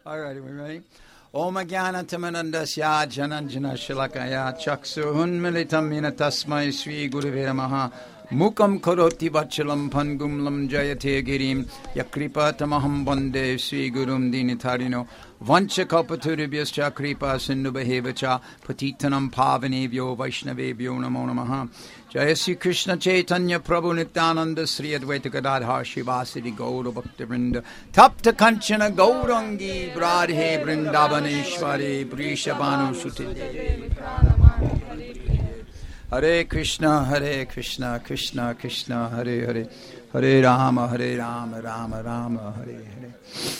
All right, are we ready? Om Jnanatamandasya Jananjana Shalakaya Chaksurunmilitam Yena Tasmai Sri Gurave Namaha Mukam Karoti Vachalam Pangum Lam Jayate Girim Yakripa Tamaham Bande Sri Gurum Dinitarino Vancha Kalpaturibhyascha Kripa Sindhu Behevacha Patitanam Pavanebhyo Vaishnavebhyo Namo Namaha Jaya Sri Krishna Chaitanya Prabhu Nityananda Sri Advaita Gadadhar Shivasiri Gaura Bhakta Vrinda Tapta Kanchana Gaurangi Bradhe Vrindavaneshwari Brishabhanu Suti Hare Krishna, Krishna Krishna, Hare Hare, Hare Rama, Rama Rama, Hare Hare.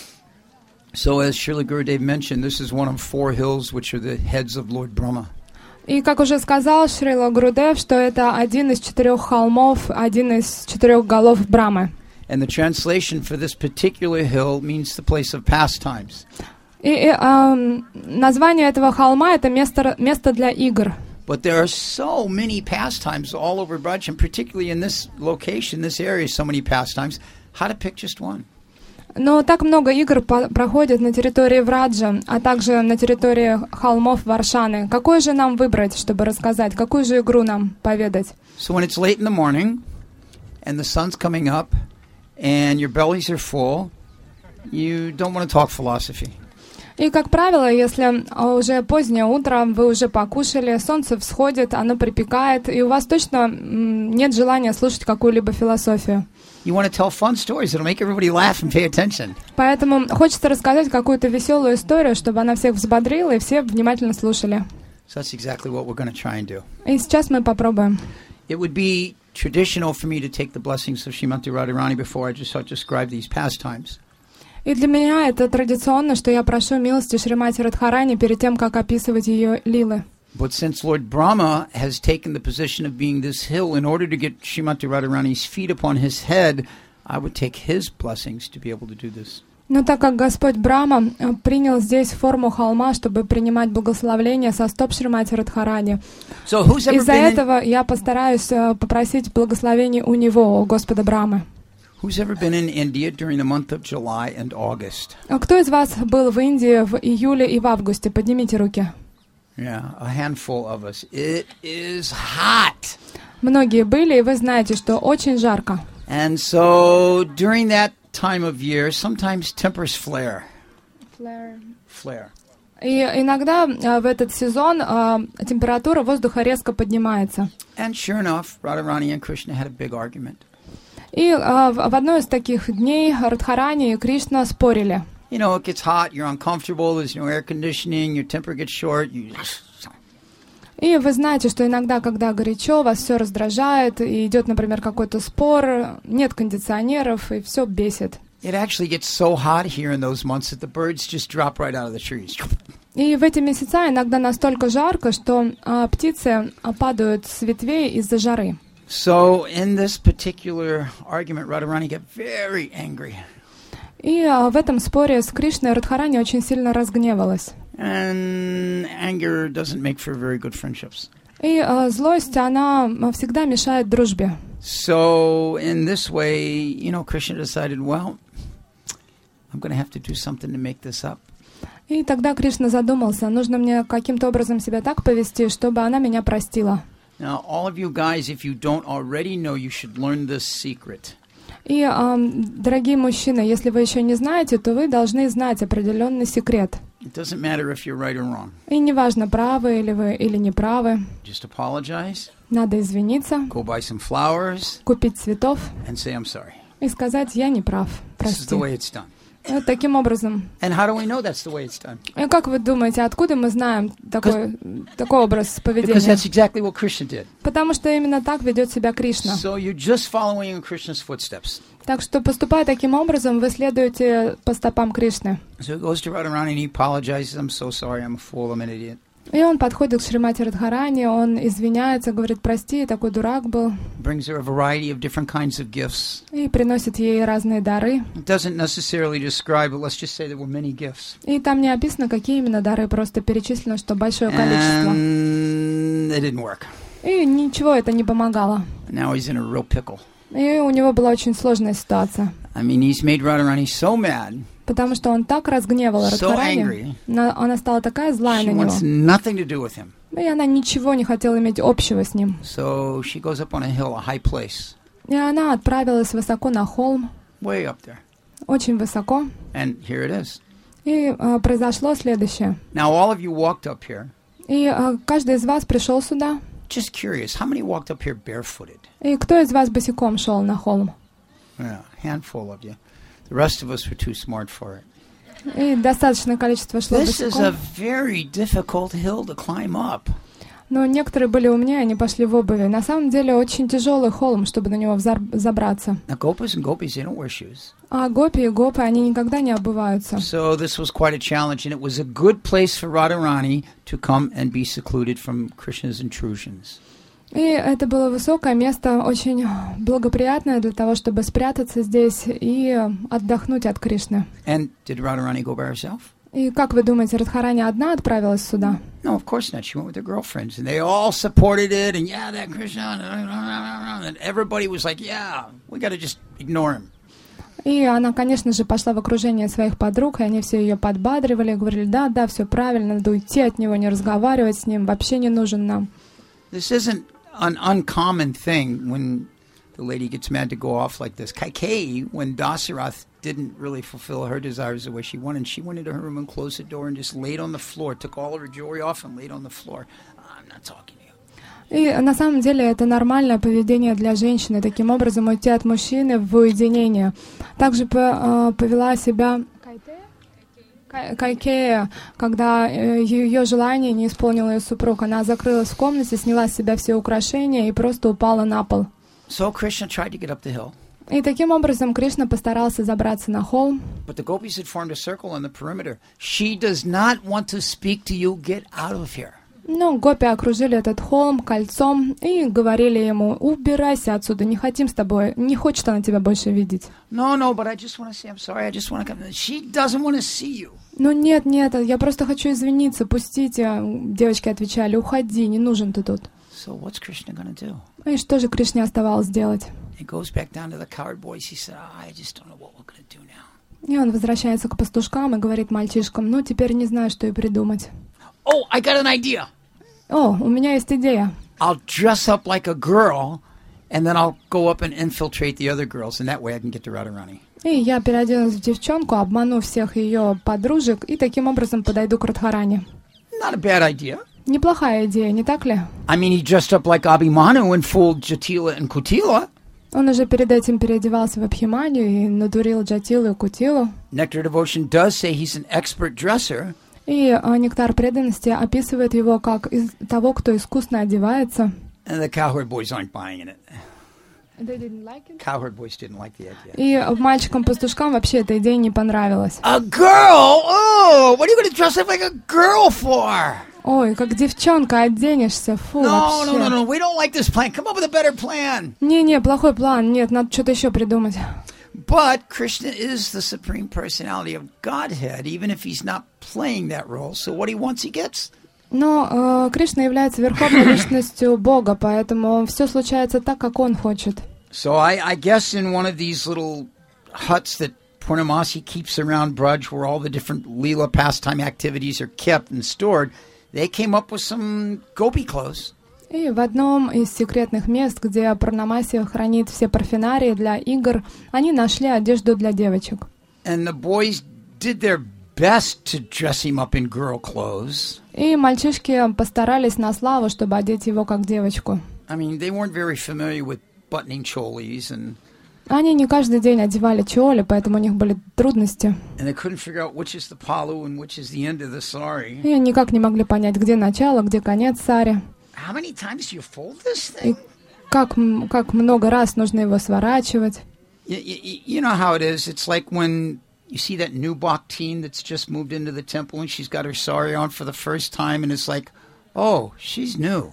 So as Srila Gurudev mentioned, this is one of 4 hills which are the heads of Lord Brahma. И как уже сказал Шрила Гурудев, что это один из 4 холмов, один из 4 голов Брамы. And the translation for this particular hill means the place of pastimes. И название этого холма — это место для игр. But there are so many pastimes all over Braj, and particularly in this location, this area, so many pastimes. How to pick just one? Но так много игр проходит на территории Враджа, а также на территории холмов Варшаны. Какую же нам выбрать, чтобы рассказать? Какую же игру нам поведать? So when it's late in the morning, and the sun's coming up, and your bellies are full, you don't want to talk philosophy. И, как правило, если уже позднее утро, вы уже покушали, солнце всходит, оно припекает, и у вас точно нет желания слушать какую-либо философию. You want to tell fun stories that'll make everybody laugh and pay attention. Поэтому хочется рассказать какую-то веселую историю, чтобы она всех взбодрила, и все внимательно слушали. So that's exactly what we're going to try and do. И сейчас мы попробуем. It would be traditional for me to take the blessings of Srimati Radharani before I just describe these pastimes. И для меня это традиционно, что я прошу милости Шримати Радхарани перед тем, как описывать ее лилы. But since Lord Brahma has taken the position of being this hill, in order to get Srimati Radharani's feet upon his head, I would take his blessings to be able to do this. Но так как Господь Брахма принял здесь форму холма, чтобы принимать благословление со стоп Шримати Радхарани, из-за этого я постараюсь попросить благословений у него, у Господа Брахмы. Who's ever been in India during the month of July and August? Кто из вас был в Индии в июле и в августе? Поднимите руки. Yeah, a handful of us. It is hot. Многие были, и вы знаете, что очень жарко. And so during that time of year, sometimes tempers flare. Flare. И иногда в этот сезон температура воздуха резко поднимается. And sure enough, Radharani and Krishna had a big argument. И в одной из таких дней Радхарани и Кришна спорили. You know, it gets hot, you're uncomfortable, there's no air conditioning, your temper gets short. И вы знаете, что иногда, когда горячо, вас все раздражает, и идет, например, какой-то спор, нет кондиционеров, и все бесит. It actually gets so hot here in those months that the birds just drop right out of the trees. И в эти месяца иногда настолько жарко, что птицы падают с ветвей из-за жары. So in this particular argument, Radharani got very angry. И в этом споре с Кришной Радхарани очень сильно разгневалась. And anger doesn't make for very good friendships. И злость, она всегда мешает дружбе. So in this way, you know, Krishna decided, well, I'm going to have to do something to make this up. И тогда Кришна задумался, нужно мне каким-то образом себя так повести, чтобы она меня простила. Now, all of you guys, if you don't already know, you should learn this secret. И, дорогие мужчины, если вы еще не знаете, то вы должны знать определенный секрет. It doesn't matter if you're right or wrong. И неважно, правы или вы или не правы. Just apologize. Надо извиниться. Go buy some flowers. Купить цветов. And say I'm sorry. И сказать, я не прав. Прости. This is the way it's done. Вот таким образом. And how do we know that's the way it's done? И как вы думаете, откуда мы знаем такой образ поведения? Because that's exactly what Krishna did. Потому что именно так ведет себя Кришна. So you're just following in Krishna's footsteps. Так что, поступая таким образом, вы следуете по стопам Кришны. So he goes to Radharani and he apologizes. I'm so sorry. I'm a fool. I'm an idiot. И он подходит к Шримати Радхарани, он извиняется, говорит, прости, я такой дурак был. Brings her a variety of different kinds of gifts. И приносит ей разные дары. It doesn't necessarily describe, but let's just say there were many gifts. И там не описано, какие именно дары, просто перечислено, что большое количество. And it didn't work. И ничего это не помогало. Now he's in a real pickle. И у него была очень сложная ситуация. I mean, he's made Radharani so mad Потому что он так разгневал Радхарани, она стала такая злая на него. И она ничего не хотела иметь общего с ним. И она отправилась высоко на холм, очень высоко. И произошло следующее. И каждый из вас пришел сюда. И кто из вас босиком шел на холм? The rest of us were too smart for it. И достаточное количество шло босиком. This is a very difficult hill to climb up. Но некоторые были умнее, они пошли в обуви. На самом деле очень тяжелый холм, чтобы на него забраться. Now, gopis and gopis, they don't wear shoes. А гопи и гопы, они никогда не обуваются. So this was quite a challenge, and it was a good place for Radharani to come and be secluded from Krishna's intrusions. И это было высокое место, очень благоприятное для того, чтобы спрятаться здесь и отдохнуть от Кришны. And did Radharani go by herself? И как вы думаете, Радхарани одна отправилась сюда? No, of course not. She went with her girlfriends, and they all supported it. And yeah, that Krishna, and everybody was like, yeah, we got to just ignore him. И она, конечно же, пошла в окружение своих подруг, и они все ее подбадривали, говорили, да, все правильно, надо уйти от него, не разговаривать с ним, вообще не нужен нам. This isn't an uncommon thing when the lady gets mad to go off like this. Kaikeyi, when Dasarath didn't really fulfill her desires the way she wanted, she went into her room and closed the door and just laid on the floor, took all of her jewelry off and laid on the floor. I'm not talking to you. И на самом деле это нормальное поведение для женщины, таким образом уйти от мужчины в уединение. Также повела себя Кайкея, когда ее желание не исполнил ее супруг. Она закрылась в комнате, сняла с себя все украшения и просто упала на пол. So Krishna tried to get up the hill. И таким образом Кришна постарался забраться на холм. But the gopis had formed a circle on the perimeter. She does not want to speak to you. Get out of here. Ну, гопи окружили этот холм кольцом и говорили ему, убирайся отсюда, не хотим с тобой, не хочет она тебя больше видеть. No, but I just want to say I'm sorry. I just want to come. She doesn't want to see you. Ну нет, я просто хочу извиниться, пустите. Девочки отвечали, уходи, не нужен ты тут. So what's Krishna going to do? И что же Кришне оставалось делать? He goes back down to the cowherd boys. He said, I just don't know what we're going to do now. И он возвращается к пастушкам и говорит мальчишкам, ну теперь не знаю, что и придумать. Oh, I got an idea. О, у меня есть идея. I'll dress up like a girl, and then I'll go up and infiltrate the other girls, and that way I can get to Radharani. И я переоденусь в девчонку, обману всех ее подружек, и таким образом подойду к Радхарани. Not a bad idea. Неплохая идея, не так ли? I mean, he dressed up like Abhimanyu and fooled Jatila and Kutila. Он уже перед этим переодевался в Абхиманию и надурил Джатилу и Кутилу. Nectar Devotion does say he's an expert dresser. И Нектар преданности описывает его как того, кто искусно одевается. And the cowherd boys aren't buying it. They didn't like it? Cowherd boys didn't like the idea. И мальчикам-пастушкам вообще эта идея не понравилась. A girl? Oh, what are you going to dress up like a girl for? Ой, как девчонка оденешься, фу, вообще. No, we don't like this plan. Come up with a better plan. Не, плохой план, нет, надо что-то еще придумать. But Krishna is the supreme personality of Godhead, even if he's not playing that role. So what he wants, he gets. Но Кришна является верховной личностью Бога, поэтому все случается так, как он хочет. So I guess in one of these little huts that Purnamasi keeps around Braj, where all the different Leela pastime activities are kept and stored, they came up with some gopi clothes. И в одном из секретных мест, где Пурнамаси хранит все парфенарии для игр, они нашли одежду для девочек. And the boys did their best to dress him up in girl clothes. И мальчишки постарались на славу, чтобы одеть его как девочку. I mean, they weren't very familiar with buttoning cholis and. Они не каждый день одевали чоли, поэтому у них были трудности. And they couldn't figure out which is the palu and which is the end of the sari. И никак не могли понять, где начало, где конец сари. How many times do you fold this thing? И как много раз нужно его сворачивать. You know how it is. It's like when you see that new Bhaktin that's just moved into the temple and she's got her sari on for the first time and it's like, oh, she's new.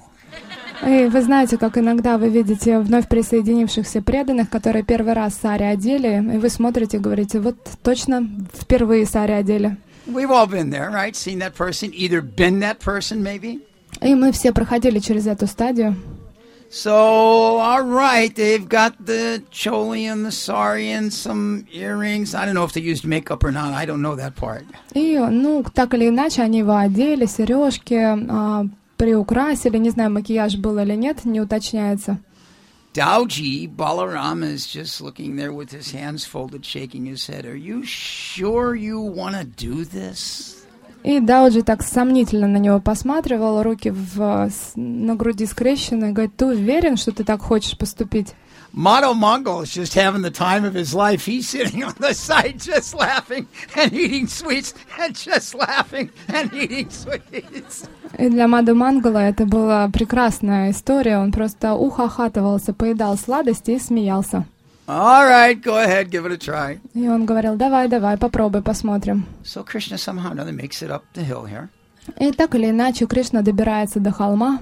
И вы знаете, как иногда вы видите вновь присоединившихся преданных, которые первый раз сари одели, и вы смотрите и говорите, вот точно впервые сари одели. We've all been there, right? Seen that person, either been that person maybe. И мы все проходили через эту стадию. So, all right, they've got the choli and the sari and some earrings. I don't know if they used makeup or not. I don't know that part. И, ну, так или иначе, они его одели, сережки, приукрасили. Не знаю, макияж был или нет, не уточняется. Dauji, Balaram, is just looking there with his hands folded, shaking his head. Are you sure you want to do this? И Дауджи так сомнительно на него посматривал, руки на груди скрещены, говорит, ты уверен, что ты так хочешь поступить? Madho Mongol is just having the time of his life. He's sitting on the side just laughing and eating sweets and just laughing and eating sweets. И для Мадо Монгола это была прекрасная история. Он просто ухахатывался, поедал сладости и смеялся. All right, go ahead, give it a try. И он говорил, давай, попробуй, посмотрим. So Krishna somehow or another makes it up the hill here. И так или иначе Кришна добирается до холма.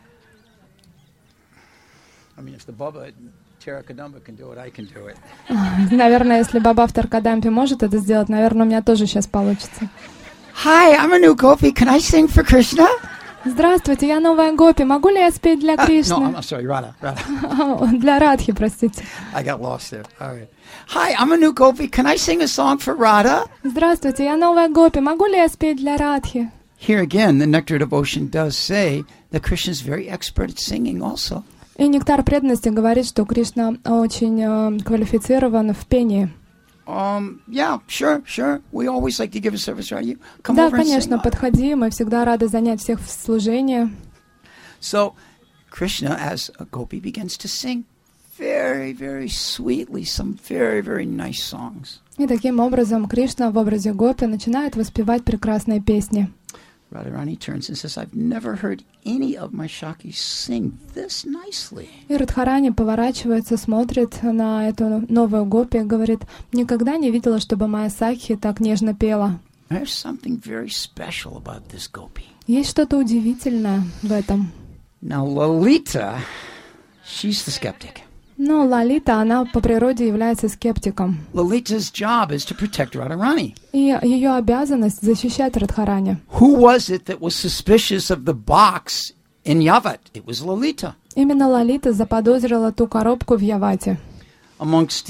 I mean, if the Baba Tarakadamba can do it, I can do it. Наверное, если Баба в Таркадампе может это сделать, наверное, у меня тоже сейчас получится. Hi, I'm a new gopi. Can I sing for Krishna? Здравствуйте, я новая гопи. Могу ли я спеть для Кришны? No, I'm sorry, Radha. Для Радхи, простите. I got lost there. All right. Hi, I'm a new gopi. Can I sing a song for Radha? Здравствуйте, я новая гопи. Могу ли я спеть для Радхи? Here again, the Nectar Devotion does say that Krishna is very expert at singing also. И Нектар преданности говорит, что Кришна очень квалифицирован в пении. Yeah, sure. We always like to give a service, right? You come Да, over and конечно, sing. подходи, мы всегда рады занять всех в служении. So, Krishna, as a gopi, begins to sing very, very sweetly some very, very nice songs. И таким образом Кришна в образе гопи начинает воспевать прекрасные песни. Radharani turns and says, I've never heard any of my Shakis sing this nicely. И Радхарани поворачивается, смотрит на эту новую гопи и говорит, никогда не видела, чтобы моя Сакхи так нежно пела. There's something very special about this gopi. Есть что-то удивительное в этом. Now, Lalita, she's the skeptic. Но Лалита, она по природе является скептиком. Lalita's job is to protect Radharani. И ее обязанность защищать Радхарани. Who was it that was suspicious of the box in Yavat? It was Lalita. Именно Лалита заподозрила ту коробку в Явате. Amongst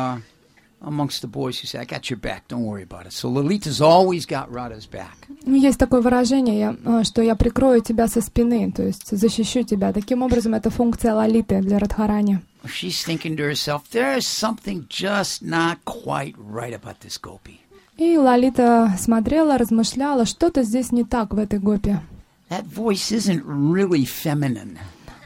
the boys who say, I got your back, don't worry about it. So Lalita's always got Radha's back. Есть такое выражение, что я прикрою тебя со спины, то есть защищу тебя. Таким образом, это функция Лалиты для Радхарани. She's thinking to herself, there's something just not quite right about this gopi. И Лалита смотрела, размышляла, что-то здесь не так в этой гопе. That voice isn't really feminine.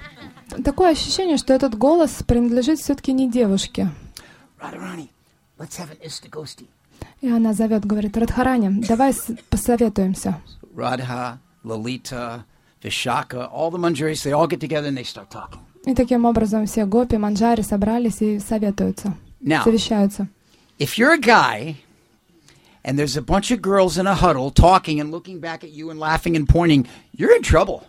Такое ощущение, что этот голос принадлежит все-таки не девушке. Radharani, let's have an istagosti. И она зовет, говорит, Радхарани, давай посоветуемся. Radha, Lalita, Vishaka, all the manjaris, they all get together and they start talking. И таким образом все гопи, манджари собрались и советуются, совещаются. If you're a guy, and there's a bunch of girls in a huddle talking and looking back at you and laughing and pointing, you're in trouble.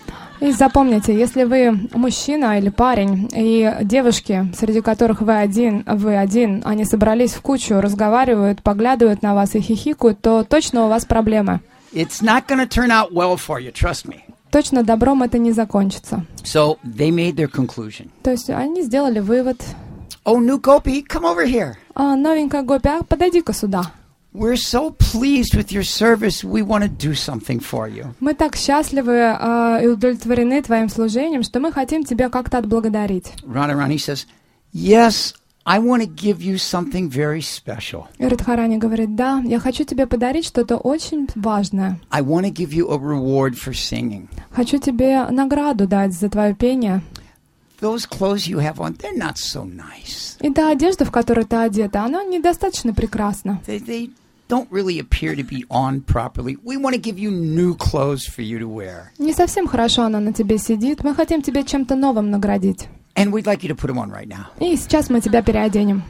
И запомните, если вы мужчина или парень, и девушки, среди которых вы один, они собрались в кучу, разговаривают, поглядывают на вас и хихикают, то точно у вас проблемы. It's not going to turn out well for you, trust me. Точно добром это не закончится. So they made their conclusion. То есть они сделали вывод. Oh, new gopi, come over here. Новенькая гопи, подойди-ка сюда. We're so pleased with your service, we want to do something for you. Мы так счастливы и удовлетворены твоим служением, что мы хотим тебя как-то отблагодарить. Radharani says, yes, I want to give you something very special. И Радхарани говорит, да, я хочу тебе подарить что-то очень важное. I want to give you a reward for singing. Хочу тебе награду дать за твое пение. Those clothes you have on, they're not so nice. И та одежда, в которой ты одета, она недостаточно прекрасна. They don't really appear to be on properly. We want to give you new clothes for you to wear. Не совсем хорошо она на тебе сидит. Мы хотим тебя чем-то новым наградить. And we'd like you to put them on right now. И сейчас мы тебя переоденем.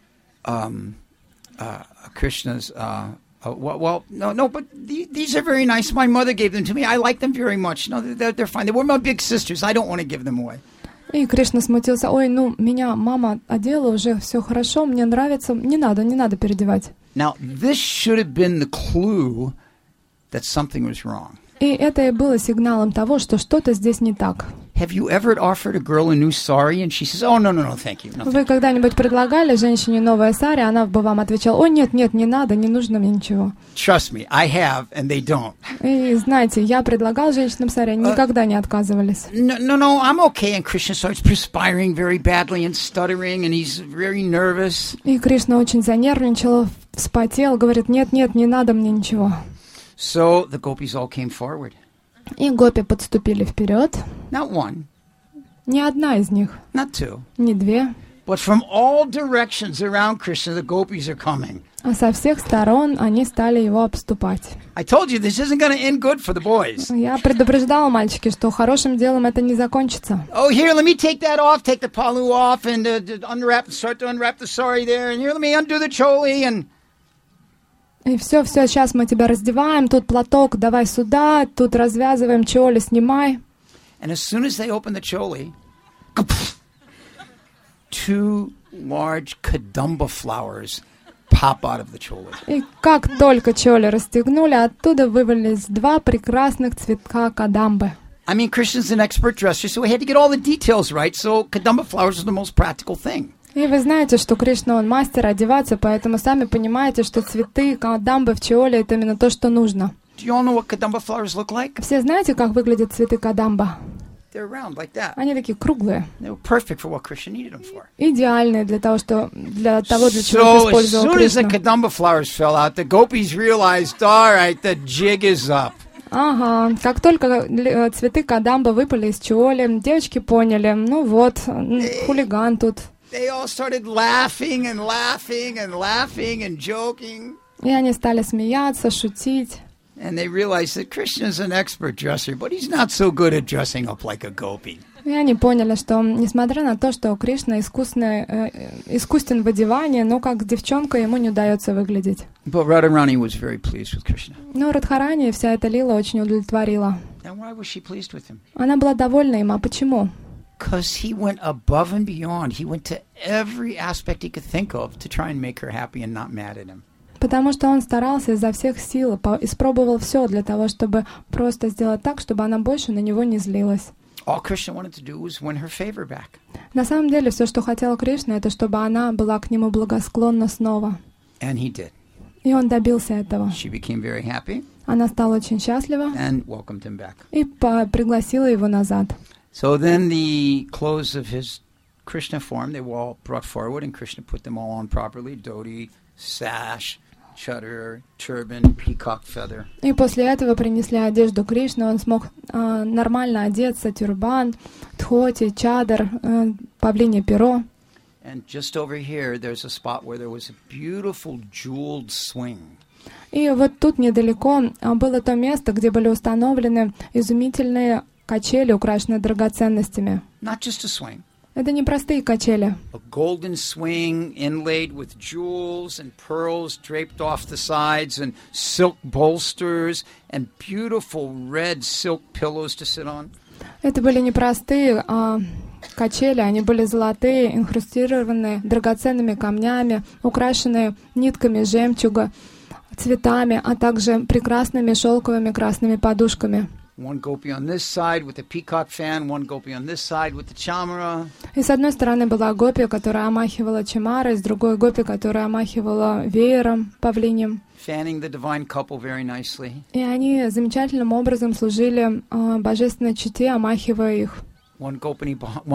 Krishna's, well, no, but these are very nice. My mother gave them to me. I like them very much. No, they're fine. They were my big sisters. I don't want to give them away. И Кришна смутился. Ой, меня мама одела, уже все хорошо, мне нравится. Не надо переодевать. Now, this should have been the clue that something was wrong. И это и было сигналом того, что что-то здесь не так. have you ever offered a girl a new sari? And she says, oh, no, thank you. No, Вы когда-нибудь предлагали женщине новое сари, она бы вам отвечала: о, нет, не надо, не нужно мне ничего. Trust me, I have, and they don't. И знаете, я предлагал женщинам сари, они никогда не отказывались. No, I'm okay. And Krishna starts perspiring very badly and stuttering, and he's very nervous. И Кришна очень занервничал, вспотел, говорит: нет, не надо мне ничего. So the gopis all came forward. И гопи подступили вперед. Not one. Не одна из них. Not two. Не две. But from all directions around Krishna, the gopis are coming. А со всех сторон они стали его обступать. I told you this isn't going to end good for the boys. Я предупреждала, мальчики, что хорошим делом это не закончится. Oh, here, let me take that off, take the palu off, and start to unwrap the sari there. And here, let me undo the choli, and... И все, сейчас мы тебя раздеваем, тут платок, давай сюда, тут развязываем, чоли снимай. And as soon as they open the choli, two large kadamba flowers pop out of the choli. И как только чоли расстегнули, оттуда вывалились два прекрасных цветка кадамбы. I mean, Krishna's an expert dresser, so he had to get all the details right, so kadamba flowers are the most practical thing. И вы знаете, что Кришна, он мастер одеваться, поэтому сами понимаете, что цветы кадамбы в чиоле — это именно то, что нужно. Do you all know what kadamba flowers look like? Все знаете, как выглядят цветы кадамба? They're round like that. Они такие круглые. They were perfect for what Krishna needed them for. Идеальные для того, для чего использовал Кришна. So as soon as the kadamba flowers fell out, the gopis realized, all right, the jig is up. Ага, как только цветы кадамба выпали из чиоли, девочки поняли, ну вот, хулиган тут. They all started laughing and joking. И они стали смеяться, шутить. And they realized that Krishna is an expert dresser, but he's not so good at dressing up like a gopi. И они поняли, что, несмотря на то, что Кришна искусен в одевании, но как девчонка ему не удается выглядеть. But Radharani was very pleased with Krishna. Но Радхарани вся эта лила очень удовлетворила. And why was she pleased with him? Она была довольна им, а почему? Because he went above and beyond. He went to every aspect he could think of to try and make her happy and not mad at him. Потому что он старался изо всех сил, испробовал все для того, чтобы просто сделать так, чтобы она больше на него не злилась. All Krishna wanted to do was win her favor back. На самом деле, все, что хотел Кришна, это чтобы она была к нему благосклонна снова. And he did. И он добился этого. She became very happy. Она стала очень счастлива. And welcomed him back. И пригласила его назад. So then the clothes of his Krishna form, they were all brought forward, and Krishna put them all on properly: dhoti, sash, chadar, turban, peacock feather. И после этого принесли одежду Кришны, он смог нормально одеться: тюрбан, дхоти, чадар, павлинье перо. And just over here, there's a spot where there was a beautiful jeweled swing. И вот тут недалеко было то место, где были установлены изумительные качели, украшенные драгоценностями. Not just a swing. Это не простые качели. A golden swing inlaid with jewels and pearls draped off the sides and silk bolsters and beautiful red silk pillows to sit on. Это были не простые качели, они были золотые, инкрустированные драгоценными камнями, украшенные нитками жемчуга, цветами, а также прекрасными шелковыми красными подушками. One gopi on this side with the peacock fan, one gopi on this side with the chamara. И с одной стороны была гопи, которая омахивала чамарой, с другой гопи, которая омахивала веером павлиньим. Fanning the divine couple very nicely. И они замечательным образом служили божественной чете, омахивая их. One gopi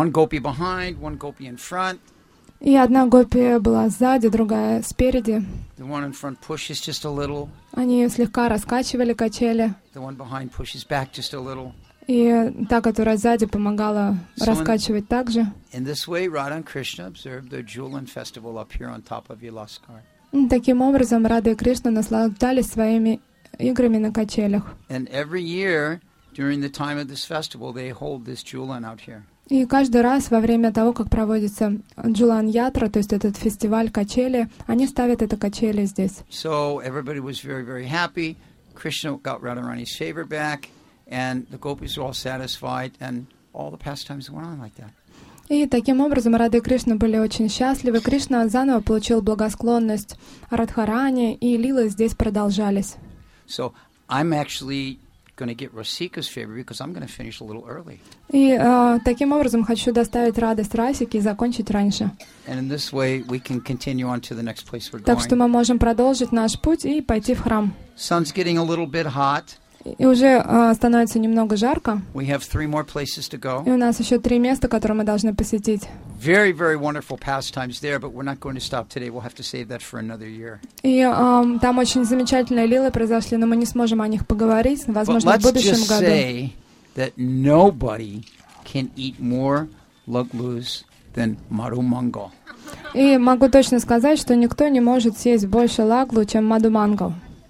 behind, one gopi in front. И одна гопи была сзади, другая спереди. The one in front pushes just a little. Они слегка раскачивали качели. The one behind pushes back just a little. И та, которая сзади, помогала раскачивать также. In this way, Radha and Krishna observed the Julan festival up here on top of Vilaskar. Таким образом, Рада и Кришна наслаждались своими играми на качелях. And every year, during the time of this festival, they hold this Julan out here. И каждый раз во время того, как проводится Джулан-ятра, то есть этот фестиваль качели, они ставят это качели здесь. So everybody was very, very happy. Krishna got Radharani's favor back, and the gopis were all satisfied, and all the pastimes went on like that. И таким образом Рада и Кришна были очень счастливы. Кришна заново получил благосклонность Радхарани, и лилы здесь продолжались. So I'm actually going to get Rasika's favor because I'm going to finish a little early. И таким образом хочу доставить радость Расике и закончить раньше. And in this way we can continue on to the next place we're going. Так что мы можем продолжить наш путь и пойти в храм. Sun's getting a little bit hot. И уже становится немного жарко. We have 3 more places to go. И у нас еще 3 места, которые мы должны посетить. Very, very wonderful pastimes there, but we're not going to stop today. We'll have to save that for another year. И там очень замечательные лилы произошли, но мы не сможем о них поговорить, возможно, в будущем году. But let's just say that nobody can eat more laglus than Marumangal. И могу точно сказать, что никто не может съесть больше лаглу, чем мадумангал.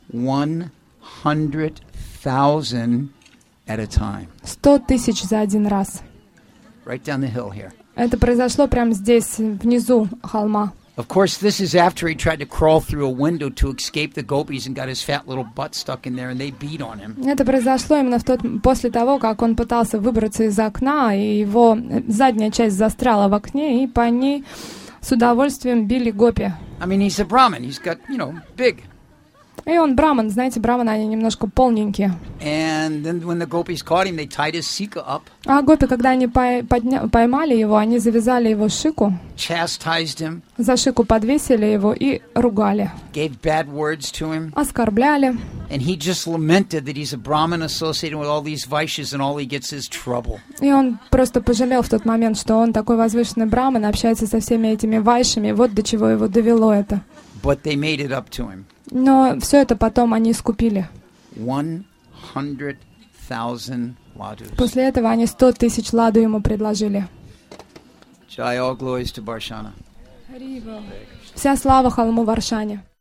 100,000 at a time. 100 тысяч за один раз. Right down the hill here. Это произошло прямо здесь, внизу холма. Of course, this is after he tried to crawl through a window to escape the gopis and got his fat little butt stuck in there and they beat on him. Это произошло именно после того, как он пытался выбраться из окна, и его задняя часть застряла в окне, и по ней с удовольствием били гопи. I mean, he's a Brahmin. He's got, big. И он браман, знаете, браманы, они немножко полненькие. And then when the gopis caught him, they tied his sika up. А гопи, когда они поймали его, они завязали его шику. Chastised him. За шику подвесили его и ругали. Gave bad words to him. Оскорбляли. And he just lamented that he's a Brahmin associated with all these vaishyas and all he gets is trouble. И он просто пожалел в тот момент, что он такой возвышенный браман, общается со всеми этими вайшами, вот до чего его довело это. But they made it up to him. Но все это потом они искупили. 100,000 ladus. После этого они 100 тысяч ладу ему предложили. Jai, all glories to Barshana. Вся слава холму Варшане.